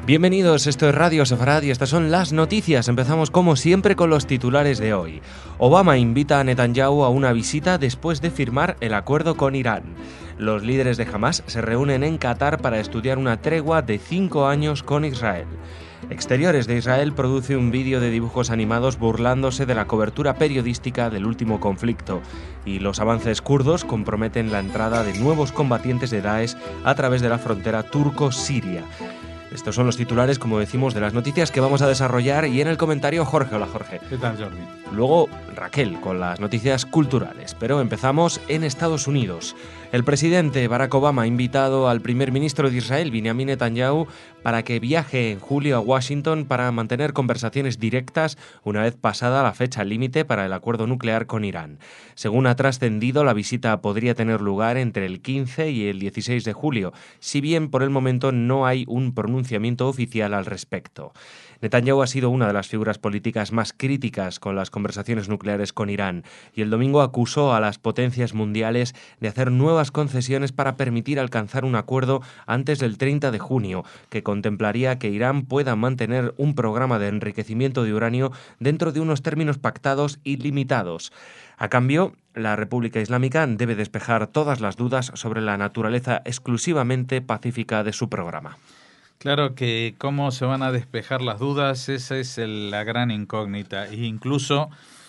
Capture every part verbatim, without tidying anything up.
Bienvenidos, esto es Radio Sefarad y estas son las noticias. Empezamos como siempre con los titulares de hoy. Obama invita a Netanyahu a una visita después de firmar el acuerdo con Irán. Los líderes de Hamás se reúnen en Qatar para estudiar una tregua de cinco años con Israel. Exteriores de Israel produce un vídeo de dibujos animados burlándose de la cobertura periodística del último conflicto, y los avances kurdos comprometen la entrada de nuevos combatientes de Daesh a través de la frontera turco-siria. Estos son los titulares, como decimos, de las noticias que vamos a desarrollar, y en el comentario Jorge. Hola, Jorge. ¿Qué tal, Jordi? Luego Raquel con las noticias culturales, pero empezamos en Estados Unidos. El presidente Barack Obama ha invitado al primer ministro de Israel, Benjamin Netanyahu, para que viaje en julio a Washington para mantener conversaciones directas una vez pasada la fecha límite para el acuerdo nuclear con Irán. Según ha trascendido, la visita podría tener lugar entre el quince y el dieciséis de julio, si bien por el momento no hay un pronunciamiento oficial al respecto. Netanyahu ha sido una de las figuras políticas más críticas con las conversaciones nucleares con Irán, y el domingo acusó a las potencias mundiales de hacer nuevas concesiones para permitir alcanzar un acuerdo antes del treinta de junio, que contemplaría que Irán pueda mantener un programa de enriquecimiento de uranio dentro de unos términos pactados y limitados. A cambio, la República Islámica debe despejar todas las dudas sobre la naturaleza exclusivamente pacífica de su programa. Claro que cómo se van a despejar las dudas, esa es el, la gran incógnita. E incluso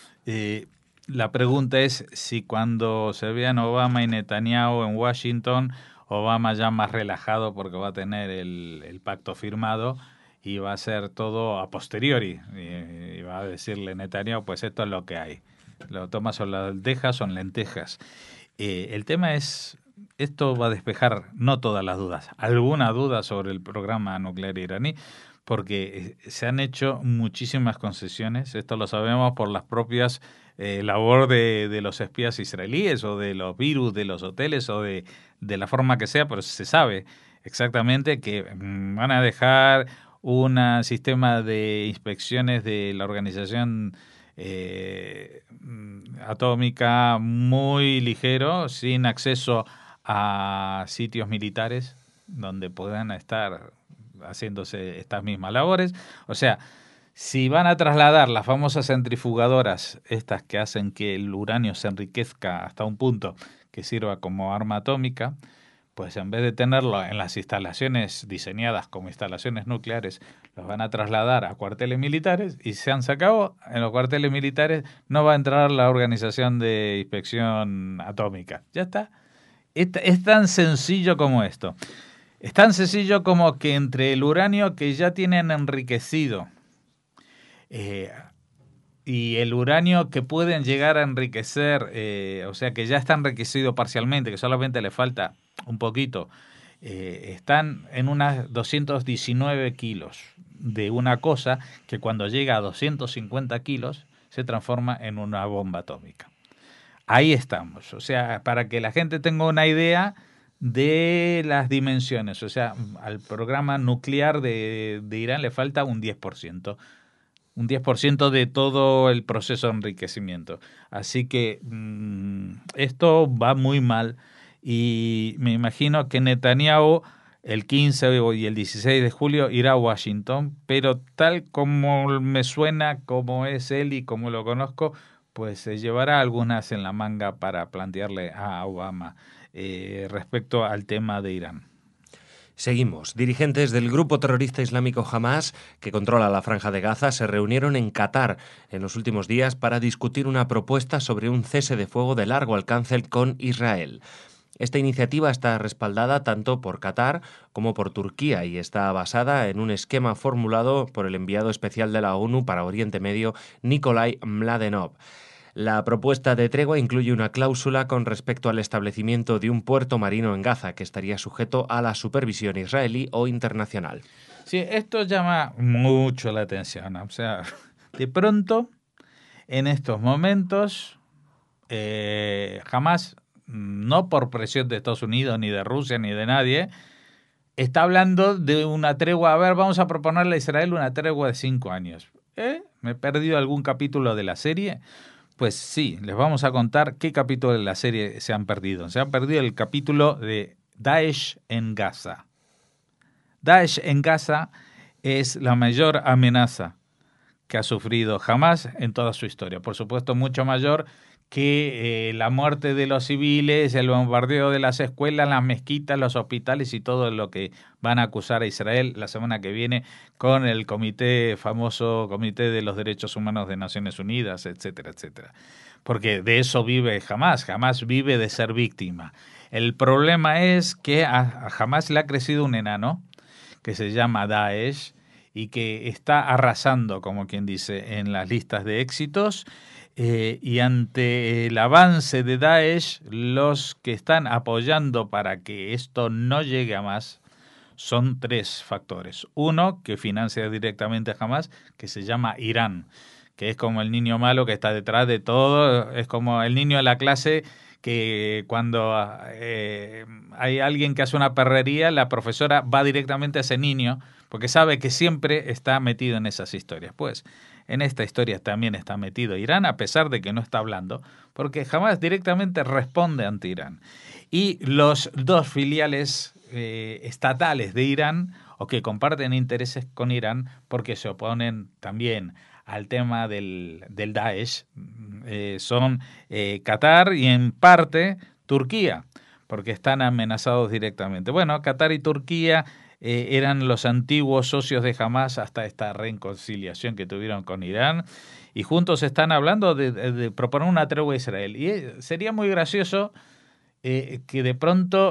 eh, la pregunta es si cuando se vean Obama y Netanyahu en Washington, Obama ya más relajado porque va a tener el, el pacto firmado y va a ser todo a posteriori. Y, y va a decirle Netanyahu, pues esto es lo que hay. Lo tomas o lentejas o lentejas. Eh, el tema es... Esto va a despejar no todas las dudas, alguna duda sobre el programa nuclear iraní, porque se han hecho muchísimas concesiones. Esto lo sabemos por las propias eh, labor de, de los espías israelíes o de los virus de los hoteles o de, de la forma que sea, pero se sabe exactamente que van a dejar un sistema de inspecciones de la organización eh, atómica muy ligero, sin acceso a sitios militares donde puedan estar haciéndose estas mismas labores. O sea, si van a trasladar las famosas centrifugadoras, estas que hacen que el uranio se enriquezca hasta un punto que sirva como arma atómica, pues en vez de tenerlo en las instalaciones diseñadas como instalaciones nucleares, los van a trasladar a cuarteles militares, y se han sacado en los cuarteles militares no va a entrar la Organización de Inspección Atómica. Ya está. Es tan sencillo como esto. Es tan sencillo como que entre el uranio que ya tienen enriquecido eh, y el uranio que pueden llegar a enriquecer, eh, o sea, que ya está enriquecido parcialmente, que solamente le falta un poquito, eh, están en unas doscientos diecinueve kilos de una cosa que cuando llega a doscientos cincuenta kilos se transforma en una bomba atómica. Ahí estamos, o sea, para que la gente tenga una idea de las dimensiones. O sea, al programa nuclear de, de Irán le falta un diez por ciento. Un diez por ciento de todo el proceso de enriquecimiento. Así que mmm, esto va muy mal, y me imagino que Netanyahu el quince y el dieciséis de julio irá a Washington, pero tal como me suena, como es él y como lo conozco, pues se llevará algunas en la manga para plantearle a Obama eh, respecto al tema de Irán. Seguimos. Dirigentes del grupo terrorista islámico Hamás, que controla la Franja de Gaza, se reunieron en Qatar en los últimos días para discutir una propuesta sobre un cese de fuego de largo alcance con Israel. Esta iniciativa está respaldada tanto por Qatar como por Turquía y está basada en un esquema formulado por el enviado especial de la ONU para Oriente Medio, Nikolai Mladenov. La propuesta de tregua incluye una cláusula con respecto al establecimiento de un puerto marino en Gaza, que estaría sujeto a la supervisión israelí o internacional. Sí, esto llama mucho la atención. O sea, de pronto, en estos momentos, eh, jamás, no por presión de Estados Unidos, ni de Rusia, ni de nadie, está hablando de una tregua. A ver, vamos a proponerle a Israel una tregua de cinco años. ¿Eh? ¿Me he perdido algún capítulo de la serie? Pues sí, les vamos a contar qué capítulo de la serie se han perdido. Se han perdido el capítulo de Daesh en Gaza. Daesh en Gaza es la mayor amenaza que ha sufrido Hamás en toda su historia. Por supuesto, mucho mayor que eh, la muerte de los civiles, el bombardeo de las escuelas, las mezquitas, los hospitales y todo lo que van a acusar a Israel la semana que viene con el comité, famoso Comité de los Derechos Humanos de Naciones Unidas, etcétera, etcétera. Porque de eso vive Hamás. Hamás vive de ser víctima. El problema es que a, a Hamás le ha crecido un enano que se llama Daesh y que está arrasando, como quien dice, en las listas de éxitos. Eh, y ante el avance de Daesh, los que están apoyando para que esto no llegue a más son tres factores. Uno, que financia directamente a Hamás, que se llama Irán, que es como el niño malo que está detrás de todo, es como el niño de la clase que cuando eh, hay alguien que hace una perrería, la profesora va directamente a ese niño, porque sabe que siempre está metido en esas historias. Pues en esta historia también está metido Irán, a pesar de que no está hablando, porque jamás directamente responde ante Irán. Y los dos filiales eh, estatales de Irán, o que comparten intereses con Irán, porque se oponen también al tema del, del Daesh, eh, son eh, Qatar y en parte Turquía, porque están amenazados directamente. Bueno, Qatar y Turquía eh, eran los antiguos socios de Hamás hasta esta reconciliación que tuvieron con Irán, y juntos están hablando de, de, de proponer una tregua a Israel. Y eh, sería muy gracioso eh, que de pronto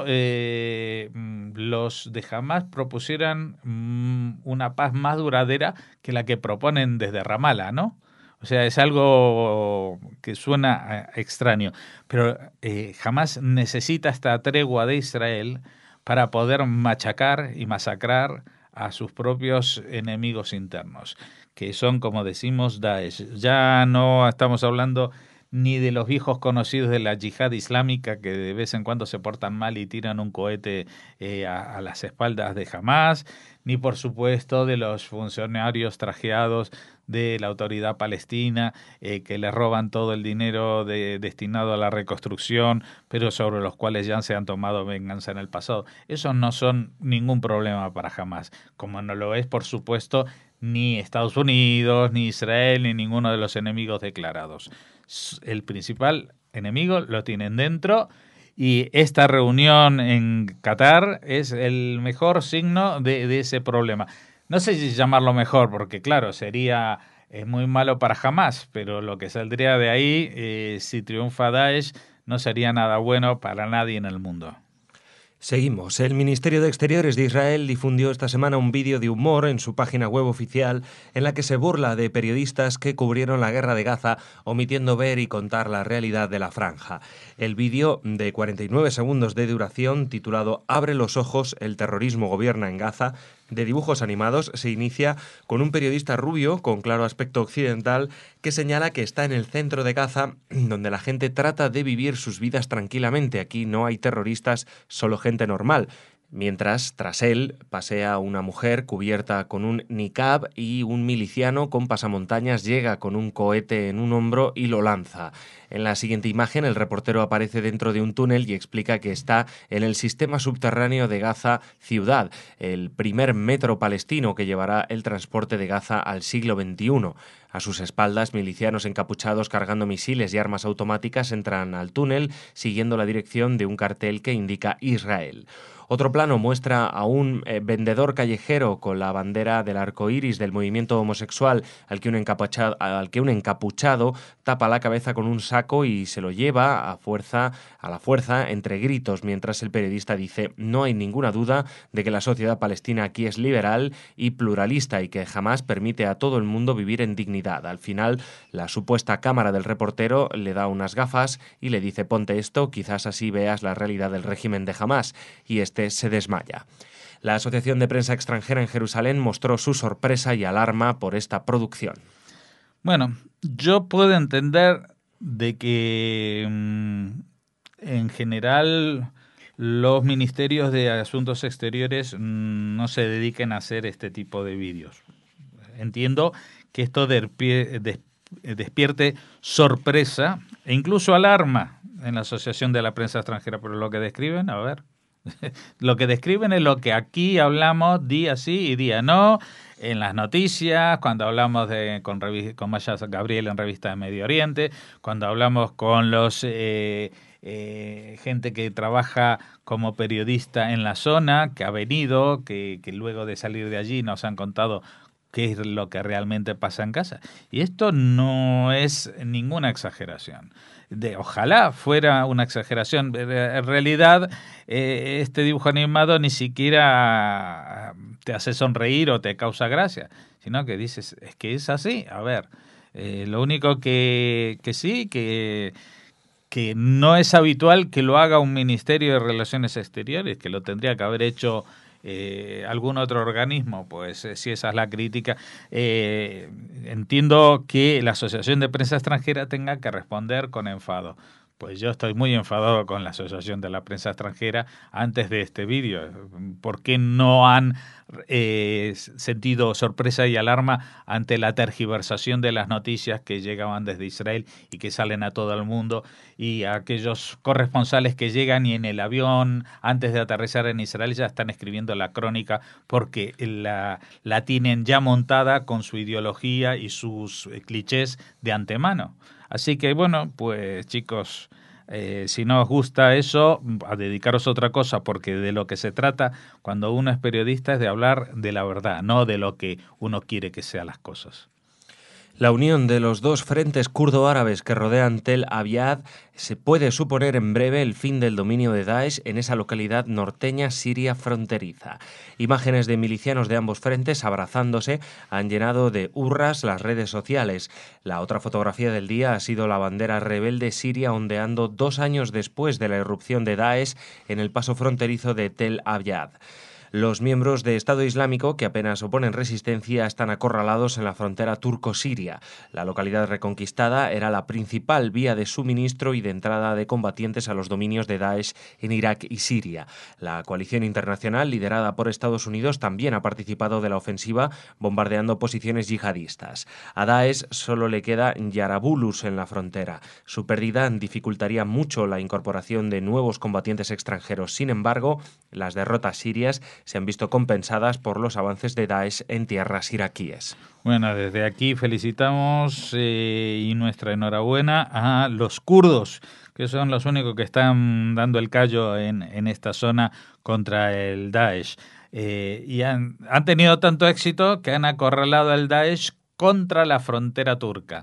eh, los de Hamás propusieran mm, una paz más duradera que la que proponen desde Ramallah, ¿no? O sea, es algo que suena extraño, pero eh, Hamás necesita esta tregua de Israel para poder machacar y masacrar a sus propios enemigos internos, que son, como decimos, Daesh. Ya no estamos hablando ni de los viejos conocidos de la yihad islámica que de vez en cuando se portan mal y tiran un cohete eh, a, a las espaldas de Hamás, ni por supuesto de los funcionarios trajeados de la autoridad palestina eh, que le roban todo el dinero de, destinado a la reconstrucción, pero sobre los cuales ya se han tomado venganza en el pasado. Esos no son ningún problema para Hamás, como no lo es, por supuesto, ni Estados Unidos, ni Israel, ni ninguno de los enemigos declarados. El principal enemigo lo tienen dentro, y esta reunión en Qatar es el mejor signo de, de ese problema. No sé si llamarlo mejor, porque claro, sería eh, muy malo para Hamás, pero lo que saldría de ahí, eh, si triunfa Daesh, no sería nada bueno para nadie en el mundo. Seguimos. El Ministerio de Exteriores de Israel difundió esta semana un vídeo de humor en su página web oficial en la que se burla de periodistas que cubrieron la guerra de Gaza, omitiendo ver y contar la realidad de la franja. El vídeo, de cuarenta y nueve segundos de duración, titulado «Abre los ojos, el terrorismo gobierna en Gaza», de dibujos animados, se inicia con un periodista rubio con claro aspecto occidental que señala que está en el centro de Gaza, donde la gente trata de vivir sus vidas tranquilamente. Aquí no hay terroristas, solo gente normal. Mientras, tras él, pasea una mujer cubierta con un niqab y un miliciano con pasamontañas llega con un cohete en un hombro y lo lanza. En la siguiente imagen, el reportero aparece dentro de un túnel y explica que está en el sistema subterráneo de Gaza Ciudad, el primer metro palestino que llevará el transporte de Gaza al siglo veintiuno. A sus espaldas, milicianos encapuchados cargando misiles y armas automáticas entran al túnel siguiendo la dirección de un cartel que indica Israel. Otro plano muestra a un eh, vendedor callejero con la bandera del arco iris del movimiento homosexual al que, un encapuchado, al que un encapuchado tapa la cabeza con un saco y se lo lleva a, fuerza, a la fuerza entre gritos, mientras el periodista dice: no hay ninguna duda de que la sociedad palestina aquí es liberal y pluralista y que jamás permite a todo el mundo vivir en dignidad. Al final, la supuesta cámara del reportero le da unas gafas y le dice: ponte esto, quizás así veas la realidad del régimen de Hamás. Y este se desmaya. La Asociación de Prensa Extranjera en Jerusalén mostró su sorpresa y alarma por esta producción. Bueno, yo puedo entender de que mmm, en general los ministerios de Asuntos Exteriores mmm, no se dediquen a hacer este tipo de vídeos. Entiendo que esto despierte sorpresa e incluso alarma en la Asociación de la Prensa Extranjera, pero lo que describen, a ver... Lo que describen es lo que aquí hablamos día sí y día no, en las noticias, cuando hablamos de con, con Maya Gabriel en Revista de Medio Oriente, cuando hablamos con los eh, eh, gente que trabaja como periodista en la zona, que ha venido, que, que luego de salir de allí nos han contado qué es lo que realmente pasa en casa. Y esto no es ninguna exageración. De, ojalá fuera una exageración. En realidad, eh, este dibujo animado ni siquiera te hace sonreír o te causa gracia, sino que dices, es que es así. A ver, eh, lo único que, que sí, que... que no es habitual que lo haga un Ministerio de Relaciones Exteriores, que lo tendría que haber hecho eh, algún otro organismo, pues eh, si esa es la crítica. Eh, entiendo que la Asociación de Prensa Extranjera tenga que responder con enfado. Pues yo estoy muy enfadado con la Asociación de la Prensa Extranjera antes de este vídeo. ¿Por qué no han eh, sentido sorpresa y alarma ante la tergiversación de las noticias que llegaban desde Israel y que salen a todo el mundo, y a aquellos corresponsales que llegan y en el avión antes de aterrizar en Israel ya están escribiendo la crónica porque la, la tienen ya montada con su ideología y sus clichés de antemano? Así que bueno, pues chicos, eh, si no os gusta eso, a dedicaros a otra cosa, porque de lo que se trata cuando uno es periodista es de hablar de la verdad, no de lo que uno quiere que sean las cosas. La unión de los dos frentes kurdo-árabes que rodean Tel Abyad se puede suponer en breve el fin del dominio de Daesh en esa localidad norteña siria fronteriza. Imágenes de milicianos de ambos frentes abrazándose han llenado de hurras las redes sociales. La otra fotografía del día ha sido la bandera rebelde siria ondeando dos años después de la irrupción de Daesh en el paso fronterizo de Tel Abyad. Los miembros de Estado Islámico, que apenas oponen resistencia, están acorralados en la frontera turco-siria. La localidad reconquistada era la principal vía de suministro y de entrada de combatientes a los dominios de Daesh en Irak y Siria. La coalición internacional, liderada por Estados Unidos, también ha participado de la ofensiva, bombardeando posiciones yihadistas. A Daesh solo le queda Yarabulus en la frontera. Su pérdida dificultaría mucho la incorporación de nuevos combatientes extranjeros. Sin embargo, las derrotas sirias se han visto compensadas por los avances de Daesh en tierras iraquíes. Bueno, desde aquí felicitamos eh, y nuestra enhorabuena a los kurdos, que son los únicos que están dando el callo en, en esta zona contra el Daesh. Eh, y han, han tenido tanto éxito que han acorralado al Daesh contra la frontera turca.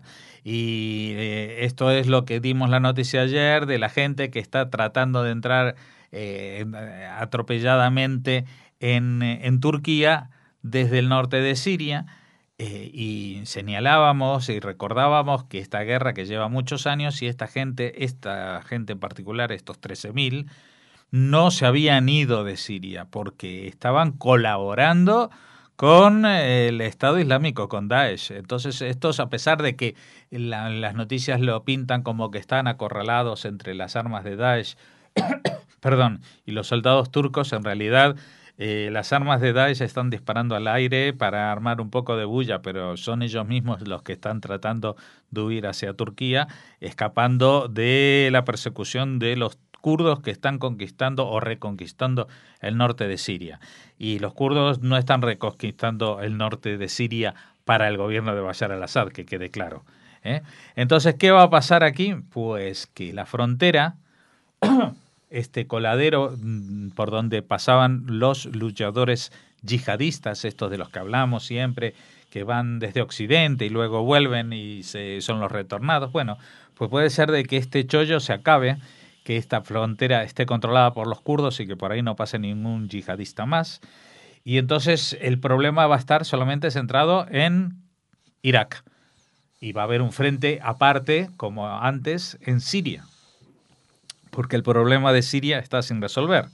Y eh, esto es lo que dimos la noticia ayer de la gente que está tratando de entrar eh, atropelladamente en, en Turquía desde el norte de Siria. Eh, y señalábamos y recordábamos que esta guerra que lleva muchos años y esta gente, esta gente en particular, estos trece mil, no se habían ido de Siria porque estaban colaborando con el Estado Islámico, con Daesh. Entonces estos, a pesar de que la, las noticias lo pintan como que están acorralados entre las armas de Daesh perdón, y los soldados turcos, en realidad Eh, las armas de Daesh están disparando al aire para armar un poco de bulla, pero son ellos mismos los que están tratando de huir hacia Turquía, escapando de la persecución de los kurdos que están conquistando o reconquistando el norte de Siria. Y los kurdos no están reconquistando el norte de Siria para el gobierno de Bashar al-Assad, que quede claro, ¿eh? Entonces, ¿qué va a pasar aquí? Pues que la frontera este coladero por donde pasaban los luchadores yihadistas, estos de los que hablamos siempre, que van desde Occidente y luego vuelven y se, son los retornados. Bueno, pues puede ser de que este chollo se acabe, que esta frontera esté controlada por los kurdos y que por ahí no pase ningún yihadista más. Y entonces el problema va a estar solamente centrado en Irak. Y va a haber un frente aparte, como antes, en Siria, porque el problema de Siria está sin resolver.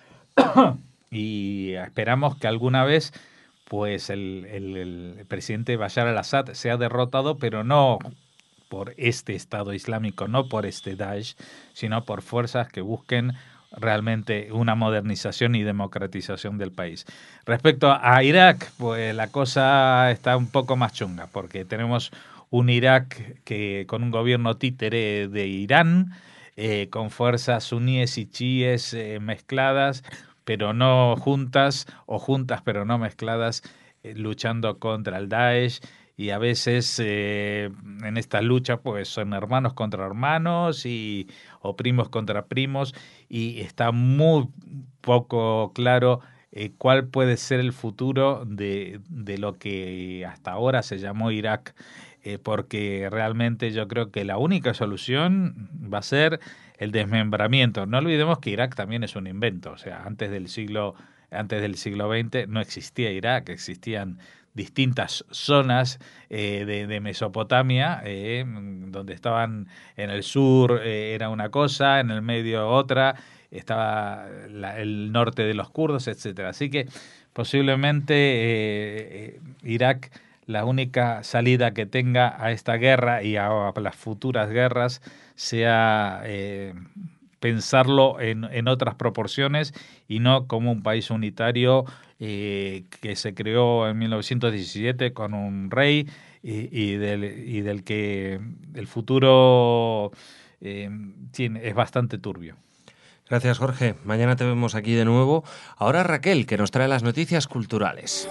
Y esperamos que alguna vez pues el, el, el presidente Bashar al-Assad sea derrotado, pero no por este Estado Islámico, no por este Daesh, sino por fuerzas que busquen realmente una modernización y democratización del país. Respecto a Irak, pues la cosa está un poco más chunga, porque tenemos un Irak que con un gobierno títere de Irán, Eh, con fuerzas suníes y chiíes eh, mezcladas, pero no juntas, o juntas pero no mezcladas, eh, luchando contra el Daesh, y a veces eh, en esta lucha pues son hermanos contra hermanos y, o primos contra primos, y está muy poco claro eh, cuál puede ser el futuro de, de lo que hasta ahora se llamó Irak, eh, porque realmente yo creo que la única solución va a ser el desmembramiento. No olvidemos que Irak también es un invento, o sea, antes del siglo, antes del siglo veinte no existía Irak, existían distintas zonas eh, de, de Mesopotamia, eh, donde estaban en el sur eh, era una cosa, en el medio otra, estaba la, el norte de los kurdos, etcétera. Así que posiblemente eh, Irak, la única salida que tenga a esta guerra y a, a las futuras guerras sea eh, pensarlo en, en otras proporciones y no como un país unitario eh, que se creó en mil novecientos diecisiete con un rey y, y, del, y del que el futuro eh, tiene, es bastante turbio. Gracias, Jorge. Mañana te vemos aquí de nuevo. Ahora Raquel, que nos trae las noticias culturales.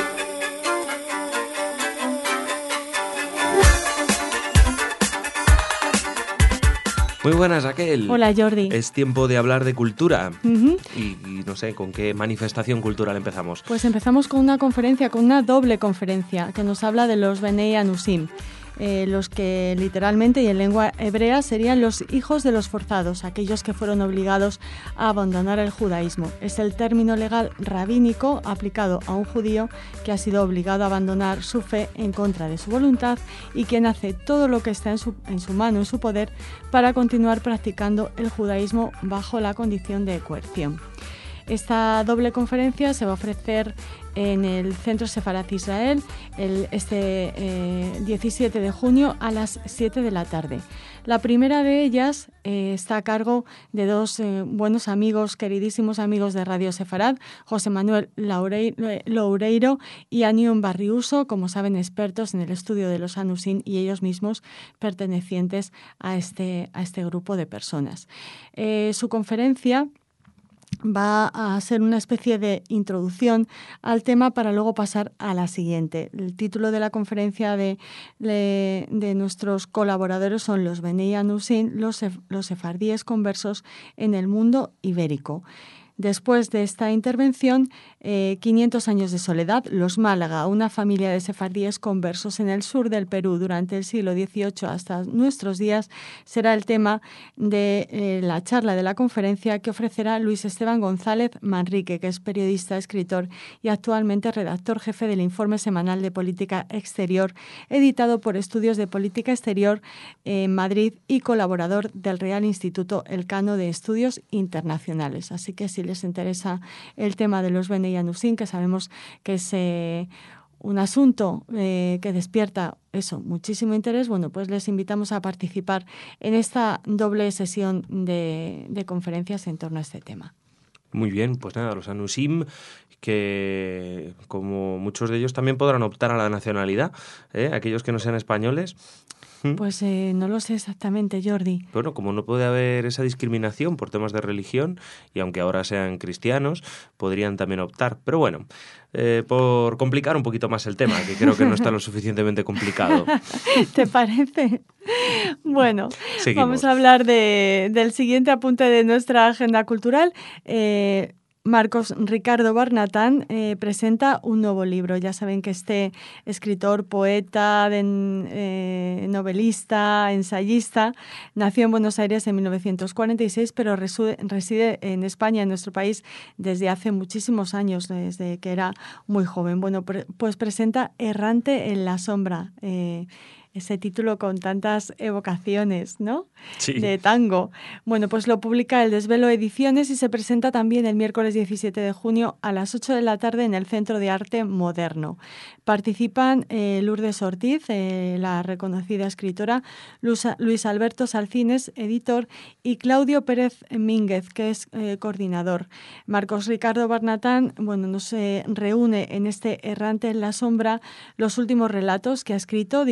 Muy buenas, Raquel. Hola, Jordi. Es tiempo de hablar de cultura. Uh-huh. Y, y no sé, ¿con qué manifestación cultural empezamos? Pues empezamos con una conferencia, con una doble conferencia, que nos habla de los Benei Anusim. Eh, los que literalmente y en lengua hebrea serían los hijos de los forzados, aquellos que fueron obligados a abandonar el judaísmo. Es el término legal rabínico aplicado a un judío que ha sido obligado a abandonar su fe en contra de su voluntad y quien hace todo lo que está en su, en su mano, en su poder, para continuar practicando el judaísmo bajo la condición de coerción. Esta doble conferencia se va a ofrecer en el Centro Sefarat Israel el, este eh, diecisiete de junio a las siete de la tarde. La primera de ellas eh, está a cargo de dos eh, buenos amigos, queridísimos amigos de Radio Sefarad, José Manuel Loureiro y Anion Barriuso, como saben, expertos en el estudio de los Anusim y ellos mismos pertenecientes a este, a este grupo de personas. Eh, su conferencia va a ser una especie de introducción al tema para luego pasar a la siguiente. El título de la conferencia de, de, de nuestros colaboradores son los Benei Anusim, los, los sefardíes conversos en el mundo ibérico. Después de esta intervención, eh, quinientos años de soledad, los Málaga, una familia de sefardíes conversos en el sur del Perú durante el siglo dieciocho hasta nuestros días, será el tema de eh, la charla de la conferencia que ofrecerá Luis Esteban González Manrique, que es periodista, escritor y actualmente redactor jefe del Informe Semanal de Política Exterior, editado por Estudios de Política Exterior en Madrid y colaborador del Real Instituto Elcano de Estudios Internacionales. Así que si les interesa el tema de los Benei Anusim, que sabemos que es eh, un asunto eh, que despierta eso, muchísimo interés, bueno, pues les invitamos a participar en esta doble sesión de, de conferencias en torno a este tema. Muy bien, pues nada, los Anusim, que como muchos de ellos también podrán optar a la nacionalidad, ¿eh? Aquellos que no sean españoles. Pues eh, no lo sé exactamente, Jordi. Bueno, como no puede haber esa discriminación por temas de religión, y aunque ahora sean cristianos, podrían también optar. Pero bueno, eh, por complicar un poquito más el tema, que creo que no está lo suficientemente complicado. ¿Te parece? Bueno, seguimos. Vamos a hablar de, del siguiente apunte de nuestra agenda cultural. Eh, Marcos Ricardo Barnatán eh, presenta un nuevo libro. Ya saben que este escritor, poeta, de, eh, novelista, ensayista, nació en Buenos Aires en mil novecientos cuarenta y seis, pero reside, reside en España, en nuestro país, desde hace muchísimos años, desde que era muy joven. Bueno, pre, pues presenta Errante en la sombra, eh, ese título con tantas evocaciones, ¿no? Sí. De tango. Bueno, pues lo publica El Desvelo Ediciones y se presenta también el miércoles diecisiete de junio a las ocho de la tarde en el Centro de Arte Moderno. Participan eh, Lourdes Ortiz, eh, la reconocida escritora, Luis, Luis Alberto Salcines, editor, y Claudio Pérez Mínguez, que es eh, coordinador. Marcos Ricardo Barnatán, bueno, nos eh, reúne en este Errante en la sombra los últimos relatos que ha escrito, dividiendo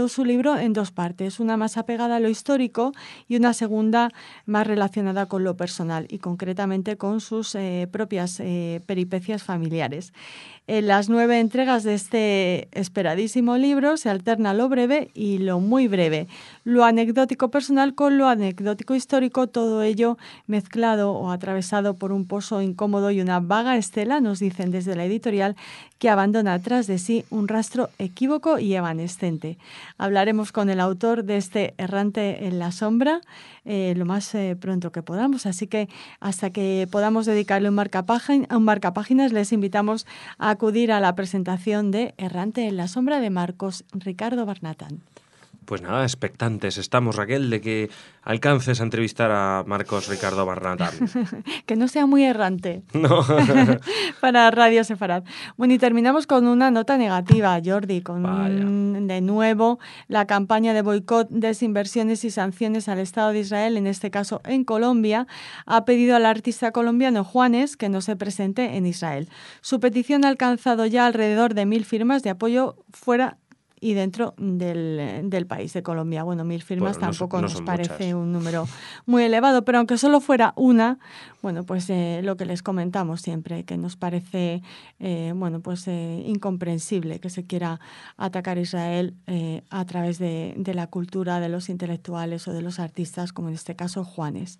su libro en dos partes, una más apegada a lo histórico y una segunda más relacionada con lo personal y concretamente con sus eh, propias eh, peripecias familiares. En las nueve entregas de este esperadísimo libro se alterna lo breve y lo muy breve, lo anecdótico personal con lo anecdótico histórico, todo ello mezclado o atravesado por un pozo incómodo y una vaga estela, nos dicen desde la editorial, que abandona tras de sí un rastro equívoco y evanescente. Hablaremos con el autor de este Errante en la sombra eh, lo más eh, pronto que podamos, así que hasta que podamos dedicarle un marcapágin- un marcapáginas les invitamos a acudir a la presentación de Errante en la sombra de Marcos Ricardo Barnatán. Pues nada, expectantes estamos, Raquel, de que alcances a entrevistar a Marcos Ricardo Barnatán. Que no sea muy errante. No. Para Radio Sefarad. Bueno, y terminamos con una nota negativa, Jordi, con Vaya. de nuevo la campaña de boicot, desinversiones y sanciones al Estado de Israel, en este caso en Colombia, ha pedido al artista colombiano Juanes que no se presente en Israel. Su petición ha alcanzado ya alrededor de mil firmas de apoyo fuera y dentro del, del país de Colombia. Bueno, mil firmas Bueno, no tampoco son- no nos son parece muchas. un número muy elevado, pero aunque solo fuera una, bueno, pues eh, lo que les comentamos siempre, que nos parece, eh, bueno, pues eh, incomprensible que se quiera atacar a Israel eh, a través de, de la cultura de los intelectuales o de los artistas, como en este caso Juanes.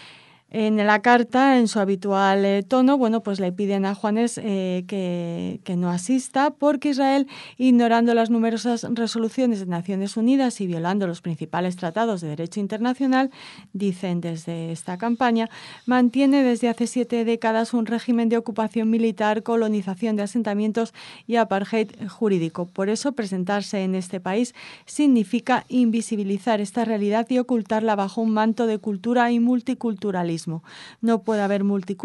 En la carta, en su habitual eh, tono, bueno, pues le piden a Juanes eh, que, que no asista porque Israel, ignorando las numerosas resoluciones de Naciones Unidas y violando los principales tratados de derecho internacional, dicen desde esta campaña, mantiene desde hace siete décadas un régimen de ocupación militar, colonización de asentamientos y apartheid jurídico. Por eso, presentarse en este país significa invisibilizar esta realidad y ocultarla bajo un manto de cultura y multiculturalismo. No puede haber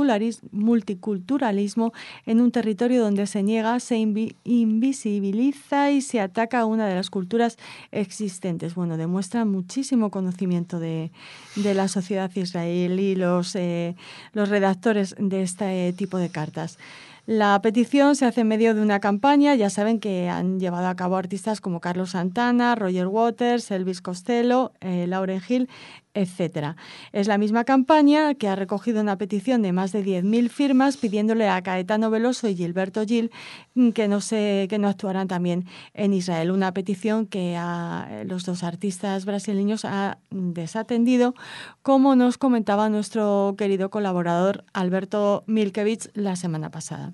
multiculturalismo en un territorio donde se niega, se invi- invisibiliza y se ataca a una de las culturas existentes. Bueno, demuestra muchísimo conocimiento de, de la sociedad israelí los, eh, los redactores de este tipo de cartas. La petición se hace en medio de una campaña, ya saben que han llevado a cabo artistas como Carlos Santana, Roger Waters, Elvis Costello, eh, Lauryn Hill, etcétera. Es la misma campaña que ha recogido una petición de más de diez mil firmas pidiéndole a Caetano Veloso y Gilberto Gil que no, se, que no actuaran también en Israel. Una petición que a los dos artistas brasileños ha desatendido, como nos comentaba nuestro querido colaborador Alberto Milkevich la semana pasada.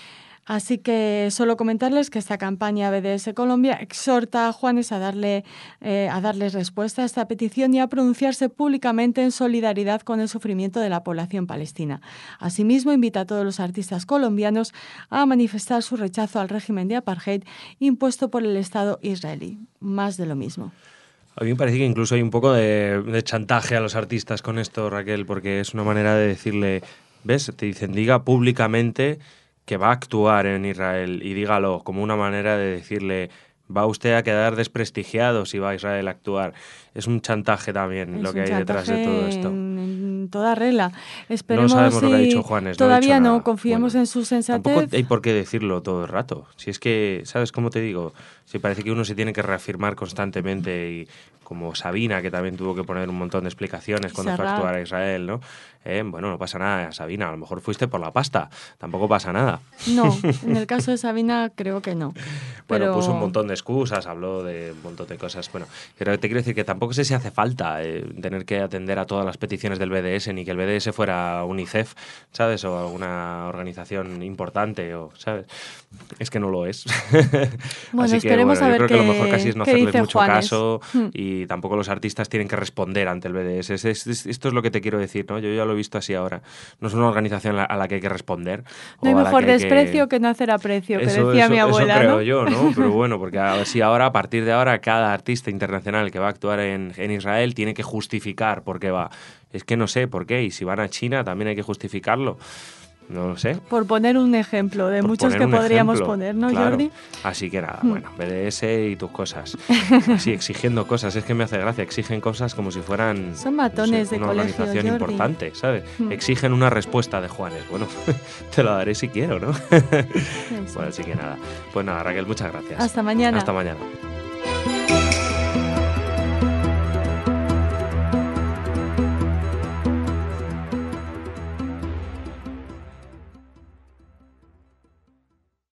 Así que solo comentarles que esta campaña B D S Colombia exhorta a Juanes a darle eh, a darles respuesta a esta petición y a pronunciarse públicamente en solidaridad con el sufrimiento de la población palestina. Asimismo, invita a todos los artistas colombianos a manifestar su rechazo al régimen de apartheid impuesto por el Estado israelí. Más de lo mismo. A mí me parece que incluso hay un poco de, de chantaje a los artistas con esto, Raquel, porque es una manera de decirle, ¿ves? Te dicen, diga públicamente que va a actuar en Israel y dígalo como una manera de decirle, va usted a quedar desprestigiado si va a Israel a actuar. Es un chantaje también es lo que hay detrás de todo esto. En, en toda regla. Esperemos no sabemos si lo que ha dicho Juanes. Todavía no, no, confiemos bueno, en su sensatez. Tampoco hay por qué decirlo todo el rato. Si es que, ¿sabes cómo te digo? Si parece que uno se tiene que reafirmar constantemente y como Sabina, que también tuvo que poner un montón de explicaciones cuando Serrat. fue a actuar a Israel, ¿no? Eh, bueno, no pasa nada, Sabina, a lo mejor fuiste por la pasta, tampoco pasa nada. No, en el caso de Sabina creo que no. Bueno, pero... puso un montón de excusas, habló de un montón de cosas. Bueno, pero te quiero decir que tampoco sé si hace falta eh, tener que atender a todas las peticiones del B D S, ni que el B D S fuera UNICEF, ¿sabes? O alguna organización importante, o ¿sabes? Es que no lo es. Bueno, Así que esperemos bueno, a yo ver creo que qué, lo mejor casi es no qué hacerles dice mucho Juanes. caso Hmm. y tampoco los artistas tienen que responder ante el B D S. Es, es, es, esto es lo que te quiero decir, ¿no? Yo ya lo he visto así ahora. No es una organización a la que hay que responder. No hay o a la mejor que hay desprecio que... que no hacer aprecio, que Eso, decía eso, mi abuela, eso creo ¿no? yo, ¿no? Pero bueno, porque a ver si ahora, a partir de ahora, cada artista internacional que va a actuar en, en Israel tiene que justificar por qué va. Es que no sé por qué. Y si van a China también hay que justificarlo. No lo sé. Por poner un ejemplo de Por muchos poner que un podríamos ejemplo, poner, ¿no, claro. Jordi? Así que nada, Hmm. bueno, B D S y tus cosas. Así, exigiendo cosas. Es que me hace gracia. Exigen cosas como si fueran... Son matones no sé, de una colegio, organización Jordi. importante, ¿sabes? Hmm. Exigen una respuesta de Juanes. Bueno, te la daré si quiero, ¿no? Eso. Bueno, así que nada. Pues nada, Raquel, muchas gracias. Hasta mañana. Hasta mañana.